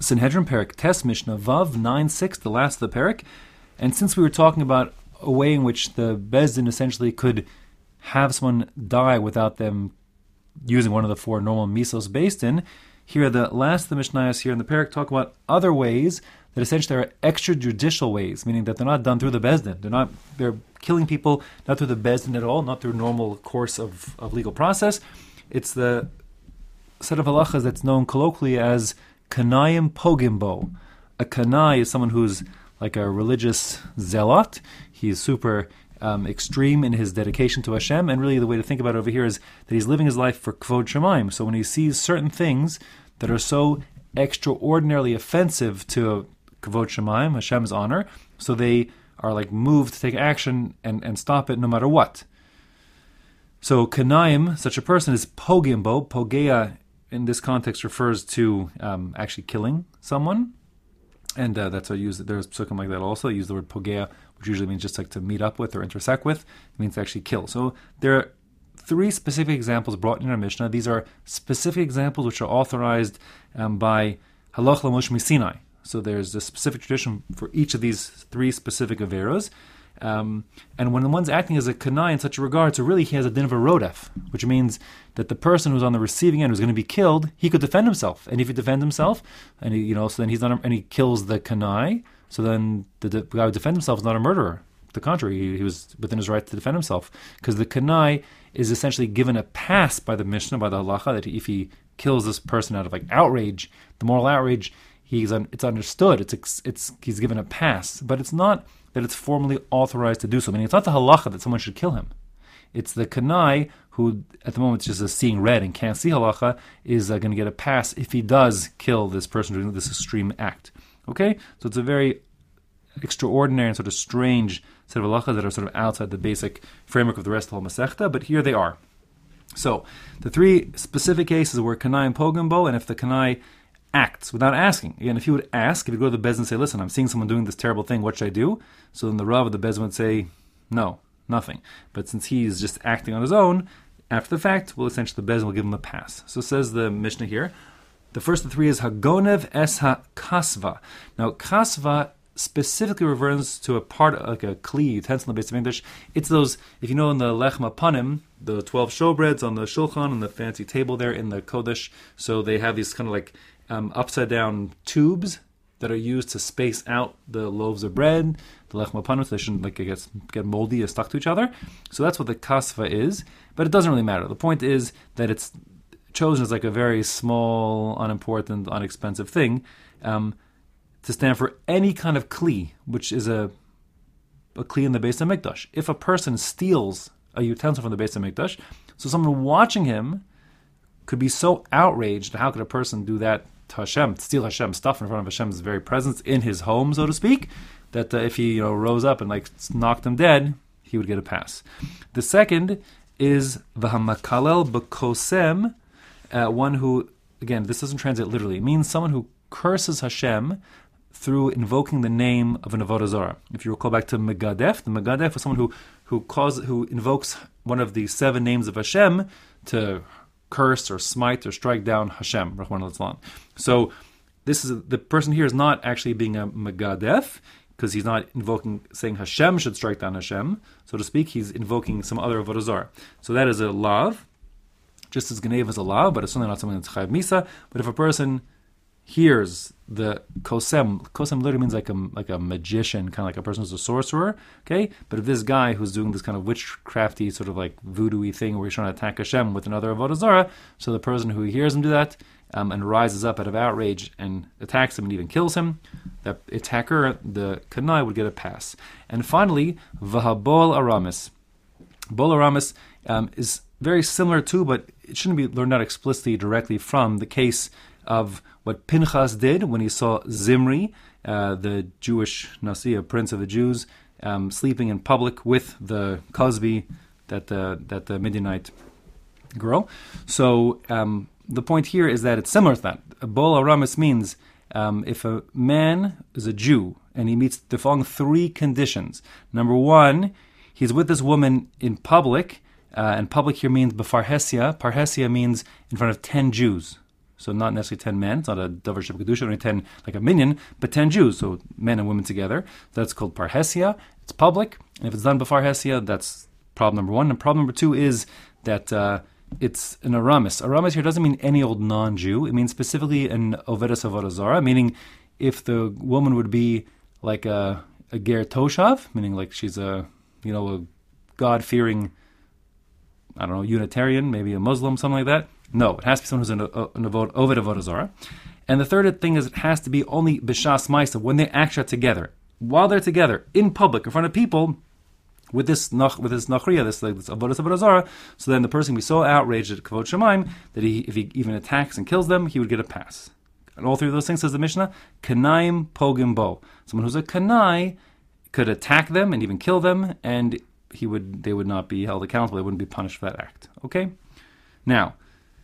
Sanhedrin Perek Tes Mishnah Vav 9:6, the last of the Perek. And since we were talking about a way in which the Beis Din essentially could have someone die without them using one of the four normal misos based in, here the last of the Mishnayos here in the Perek talk about other ways that essentially are extrajudicial ways, meaning that they're not done through the Beis Din. They're killing people not through the Beis Din at all, not through normal course of legal process. It's the set of halachas that's known colloquially as kanayim pogimbo. A kanai is someone who's like a religious zealot. He's super extreme in his dedication to Hashem, and really the way to think about it over here is that he's living his life for kvod shemaim. So when he sees certain things that are so extraordinarily offensive to kvod shemaim, Hashem's honor, so they are like moved to take action and stop it no matter what. So kanaim, such a person, is pogimbo. Pogea in this context refers to actually killing someone. And that's what I use. There's psukim like that also. I use the word pogea, which usually means just like to meet up with or intersect with. It means to actually kill. So there are three specific examples brought in our Mishnah. These are specific examples which are authorized by Halach Lamosh Misinai. So there's a specific tradition for each of these three specific averos. And when the one's acting as a kanai in such a regard, so really he has a din of a rodef, which means that the person who's on the receiving end who's going to be killed, he could defend himself. And if he defends himself, and so then he's not, and he kills the kanai, so then the guy who defends himself is not a murderer. The contrary, he was within his right to defend himself, because the kanai is essentially given a pass by the Mishnah, by the halacha, that if he kills this person out of like outrage, the moral outrage, it's understood. He's given a pass, but it's not that it's formally authorized to do so. Meaning it's not the halacha that someone should kill him. It's the kanai who, at the moment, is just seeing red and can't see halacha, is going to get a pass if he does kill this person doing this extreme act. Okay? So it's a very extraordinary and sort of strange set of halachas that are sort of outside the basic framework of the rest of the whole Masechta, but here they are. So the three specific cases were kanai and pogimbo, and if the kanai acts without asking. Again, if you would ask, if you go to the Beis Din and say, listen, I'm seeing someone doing this terrible thing, what should I do? So then the Rav of the Beis Din would say, no, nothing. But since he's just acting on his own, after the fact, well, essentially the Beis Din will give him a pass. So says the Mishnah here, the first of the three is Hagonev es ha-kasva. Now, kasva specifically refers to a part, like a kli, utensil in the base of English. It's those, if you know in the lechem panim, the 12 showbreads on the shulchan, and the fancy table there in the Kodesh, so they have these kind of like upside down tubes that are used to space out the loaves of bread, the lechem panim, so they shouldn't like get moldy or stuck to each other. So that's what the kasva is, but it doesn't really matter. The point is that it's chosen as like a very small, unimportant, inexpensive thing to stand for any kind of kli, which is a kli in the Beis HaMikdash. If a person steals a utensil from the Beis HaMikdash, so someone watching him could be so outraged, how could a person do that to Hashem, steal Hashem's stuff in front of Hashem's very presence in his home, so to speak, that if he rose up and like knocked him dead, he would get a pass. The second is v'hamakalel b'kosem, one who, again, this doesn't translate literally. It means someone who curses Hashem through invoking the name of an avodah zarah. If you recall back to Megadef, the Megadef was someone who invokes one of the 7 names of Hashem to curse or smite or strike down Hashem, Rahman al-Islam. So the person here is not actually being a Megadef, because he's not saying Hashem should strike down Hashem, so to speak. He's invoking some other avodah zarah. So that is a lav, just as Genev is a lav, but it's certainly not something that's chayav misa. But if a person hears the kosem literally means like a magician, kind of like a person who's a sorcerer, okay? But if this guy who's doing this kind of witchcrafty, sort of like voodoo-y thing where he's trying to attack Hashem with another avodah zarah, so the person who hears him do that and rises up out of outrage and attacks him and even kills him, that attacker, the kanai, would get a pass. And finally, v'habol aramis. Bol aramis is very similar to, but it shouldn't be learned out explicitly directly from the case of what Pinchas did when he saw Zimri, the Jewish Nasi, a prince of the Jews, sleeping in public with the Cosby, that the Midianite girl. So the point here is that it's similar to that. Bol aramis means if a man is a Jew and he meets the following 3 conditions. Number 1, he's with this woman in public, and public here means b'farhesia. Parhesia means in front of 10 Jews. So not necessarily 10 men. It's not a davar shebkedusha, only 10 like a minyan, but 10 Jews. So men and women together. That's called parhesia. It's public. And if it's done before hesia, that's problem number one. And problem number two is that it's an aramis. Aramis here doesn't mean any old non-Jew. It means specifically an ovedas avodah zarah, meaning if the woman would be like a ger toshav, meaning like she's a God-fearing, I don't know, Unitarian, maybe a Muslim, something like that. No, it has to be someone who's an oved avodah zarah. And the third thing is it has to be only b'shas ma'isa, when they actually are together. While they're together, in public, in front of people, with this nachriya, this avodah zarah, so then the person can be so outraged at kavod shemaim that if he even attacks and kills them, he would get a pass. And all three of those things, says the Mishnah, kanaim pogim bo. Someone who's a kanai could attack them and even kill them, and they would not be held accountable. They wouldn't be punished for that act. Okay? Now,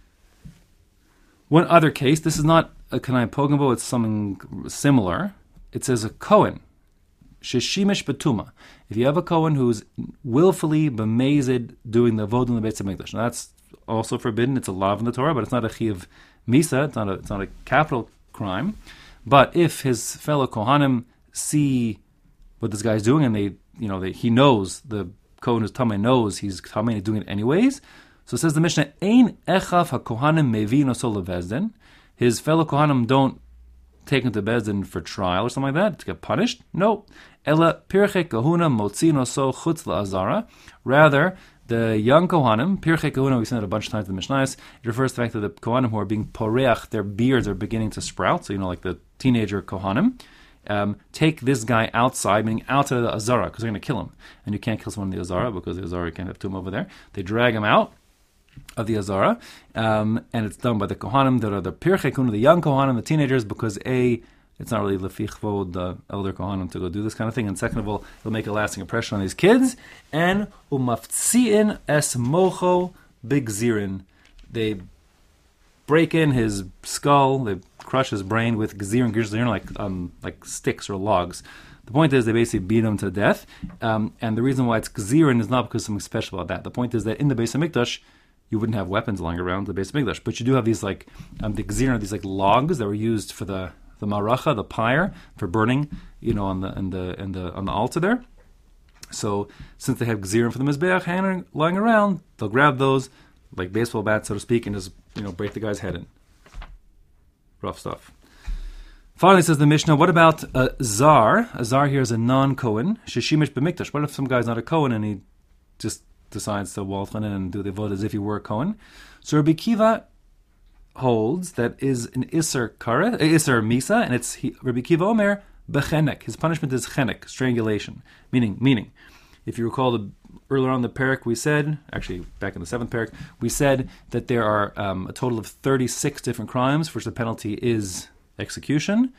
one other case, this is not a kanai pogim bo, it's something similar. It says a kohen, sheshimish betuma. If you have a kohen who's willfully bemazed doing the avodah in the Beis Hamikdash, now that's also forbidden. It's a law in the Torah, but it's not a chiyuv misa. It's not a capital crime. But if his fellow kohanim see what this guy's doing, and he knows, the kohen who's tamei knows he's tamei and he's doing it anyways. So it says the Mishnah, ein echav hakohanim mevin oso lebezdin. His fellow kohanim don't take him to Bezdin for trial or something like that, to get punished. No. Ela pirche kahuna motzin oso chutz la'azara. Rather, the young kohanim, pirche kahuna, we've seen it a bunch of times in the Mishnayos, it refers to the fact that the kohanim who are being poreach, their beards are beginning to sprout, so like the teenager kohanim, take this guy outside, meaning outside of the azara, because they're going to kill him. And you can't kill someone in the azara, because the azara can't have tomb over there. They drag him out of the azara, and it's done by the kohanim that are the pirche kahuna, the young kohanim, the teenagers, because it's not really lefichvod, the elder kohanim, to go do this kind of thing, and second of all, it'll make a lasting impression on these kids. And umaftsiin es mocho bigzirin, they break in his skull, they crush his brain with gzirin, like sticks or logs. The point is they basically beat him to death, and the reason why it's gzirin is not because something special about that. The point is that in the Beis Hamikdash, you wouldn't have weapons lying around the Beis Hamikdash, but you do have these the gzirin, these logs that were used for the maracha, the pyre, for burning, on the altar there. So since they have gzirim for the mizbeach lying around, they'll grab those like baseball bats, so to speak, and just break the guy's head in. Rough stuff. Finally, says the Mishnah, what about a zar? A zar here is a non-Kohen. Sheshimish b'mikdash. What if some guy's not a Kohen and he just decides to waltz in and do the avodah as if he were a Kohen? So Rabbi Kiva holds that is an Isser Misa, and Rabbi Kiva Omer bechenek. His punishment is chenek, strangulation. Meaning, if you recall earlier on in the parak, we said, actually back in the 7th parak, we said that there are a total of 36 different crimes for which the penalty is execution.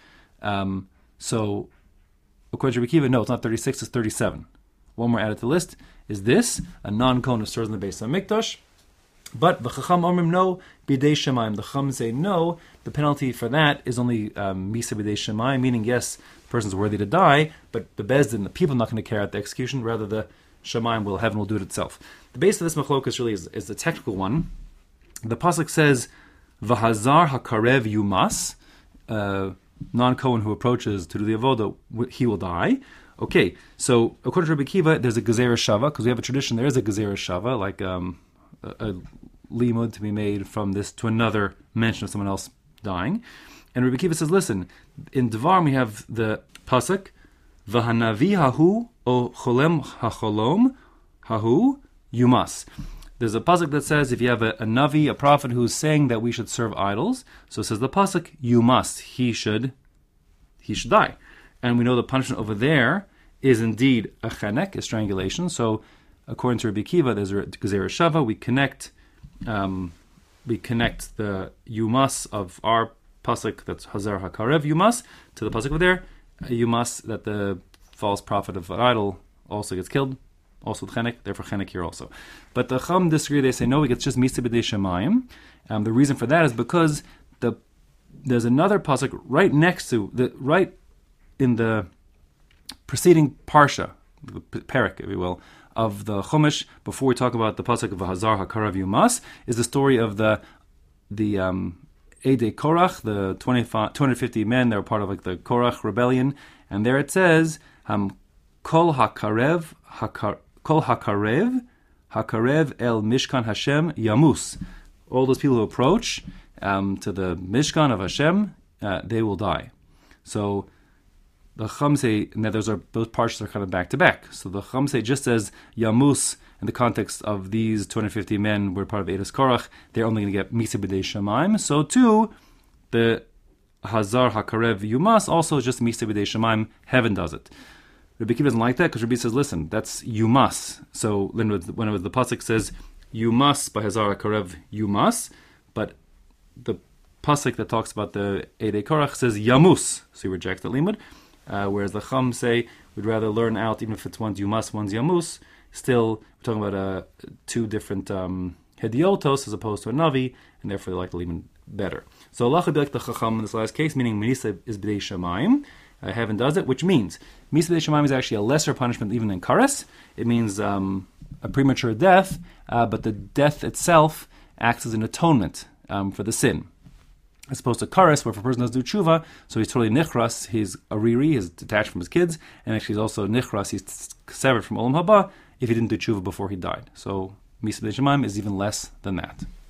So according to Rabbi Kiva, no, it's not 36, it's 37. One more added to the list is this, a non-Kohen who serves in the Beis Hamikdash. But the Chacham Omrim no, bidei Shemaim. The Chacham say no, the penalty for that is only misa bidei Shemaim, meaning yes, the person's worthy to die, but the Bezdin, the people, are not going to carry out the execution, rather the Shemaim, heaven will do it itself. The base of this machlokas really is the technical one. The pasuk says, V'hazar hakarev yumas, non-Kohen who approaches to do the avodah, he will die. Okay, so according to Rabbi Kiva, there's a gezerah shava, because we have a tradition, there is a gezerah shava, like a limud to be made from this to another mention of someone else dying. And Rabbi Kiva says, listen, in Devar we have the pasuk, V'hanavi hahu o cholem hacholom hahu yumas. There's a pasuk that says if you have a navi, a prophet who's saying that we should serve idols, so it says the pasuk, you must, he should die. And we know the punishment over there is indeed a chenek, a strangulation. So according to Rabbi Kiva, there's a gezerah shava. We connect the yumas of our pasuk, that's Hazar Hakarev yumas, to the pasuk over there, yumas, that the false prophet of an idol also gets killed, also with chenek, therefore chenek here also. But the Chum disagree, they say no, it's just misa b'dei shemayim. The reason for that is because there's another pasuk right next to, right in the preceding parsha, the parak, if you will, of the Chumash, before we talk about the pasuk of Hazar Hakarav Yumas, is the story of the Eidei Korach, the 250 men that were part of like the Korach rebellion, and there it says, Kol hakarev el Mishkan Hashem yamus. All those people who approach to the Mishkan of Hashem, they will die. So the Chacham say, now those parts are kind of back to back. So the Chacham say, just as yamus, in the context of these 250 men were part of Eidos Korach, they're only going to get Misa B'dei Shemaim. So too, the Hazar Hakarev Yumas also is just Misa B'dei Shemaim. Heaven does it. Rabbi Akiva doesn't like that because Rabbi says, listen, that's Yumas. So when it was the pasuk says Yumas by Hazar Hakarev Yumas, but the pasuk that talks about the Eidei Korach says Yamus. So he rejects that limud. Whereas the Chum say we'd rather learn out, even if it's one's Yumas, one's Yamus. Still, we're talking about two different hediotos as opposed to a navi, and therefore they like the limud better. So Allah would be like the Chacham in this last case, meaning Misa is B'dei Shemaim. Heaven does it, which means Misa B'dei Shemaim is actually a lesser punishment even than Kares. It means a premature death, but the death itself acts as an atonement for the sin. As opposed to Kares, where if a person does do tshuva, so he's totally nichras, he's ariri, he's detached from his kids, and actually he's also nichras, he's severed from Olam Haba if he didn't do tshuva before he died. So Misa B'dei Shemaim is even less than that.